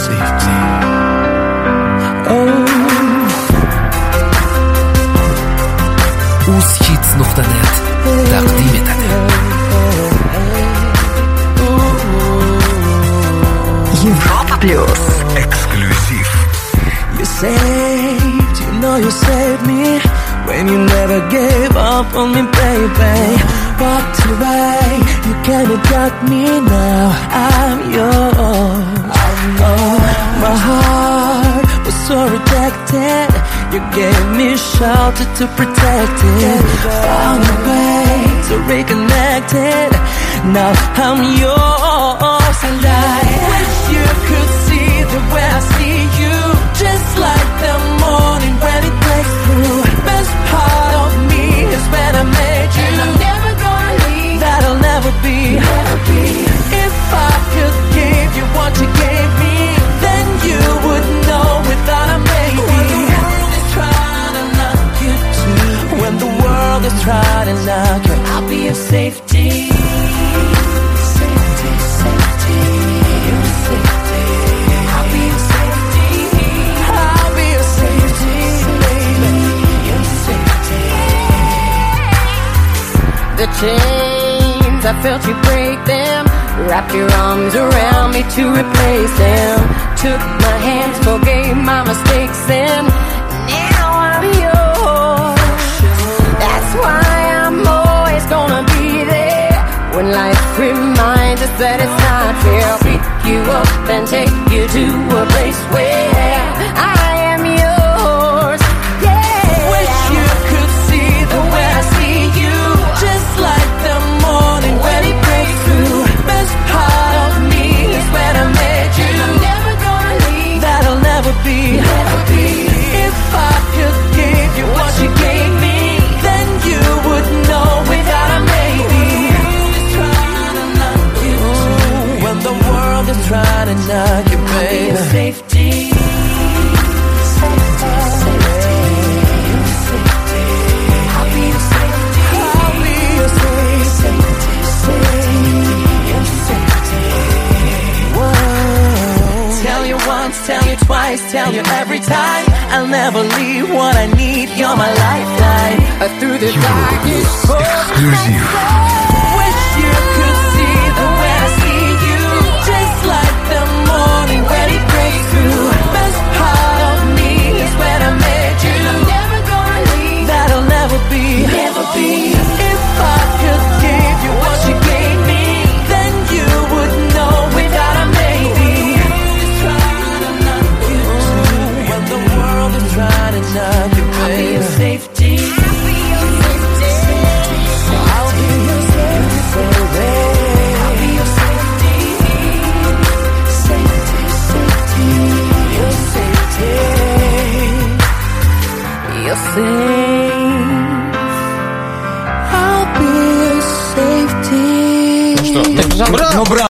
safety. Uskiz.net taqdim etadi. Европа плюс. Эксклюзив. You saved, you know you saved me when you never gave up on me, baby. Walked away, you came and got me now. I'm yours. My heart was so rejected. You gave me shelter to protect it. Found a way to reconnect it. Now I'm yours, and I wish you could see the way I see you. Just like the morning when it breaks through. Best part of me is when I made you. And I'm never gonna leave. That'll never be. If I could give you what you gave me, then you would know without a maybe. When the world is trying to knock you, I'll be your safety. Safety, safety, your safety. I'll be your safety. I'll be your safety, baby. Your safety. The chains, I felt you break them. Wrap your arms around me to replace them. Took my hands, forgave my mistakes, and now I'm yours. That's why I'm always gonna be there. When life reminds us that it's not fair, I'll pick you up and take you to a place where I am yours. Yeah. Wish you could see the way I see you. Just like the morning when it breaks through. Best part of me is when I met you. And I'm never gonna leave. That'll never be. If I could give you what you gave me, then you would know without a maybe. When the world is trying to knock you, baby. I'll be your safety. I'll be your safety. I'll be your safety. Whoa. Tell you once, tell you twice, tell you every time. I'll never leave what I need. You're my lifeline. Through the darkness. Эксклюзив. Wish you could see the way I see you. Just like the morning when it breaks through. Best part of me is when I met you. And I'm never gonna leave. That'll never be. If I could give you what you gave me, then you would know without a maybe. When the world is trying to knock you, I'll be baby. your safety. I'll be your safety. I'll be your safety. Safety, safety, your safety. You're safe. I'll be your safety. Ну, браво!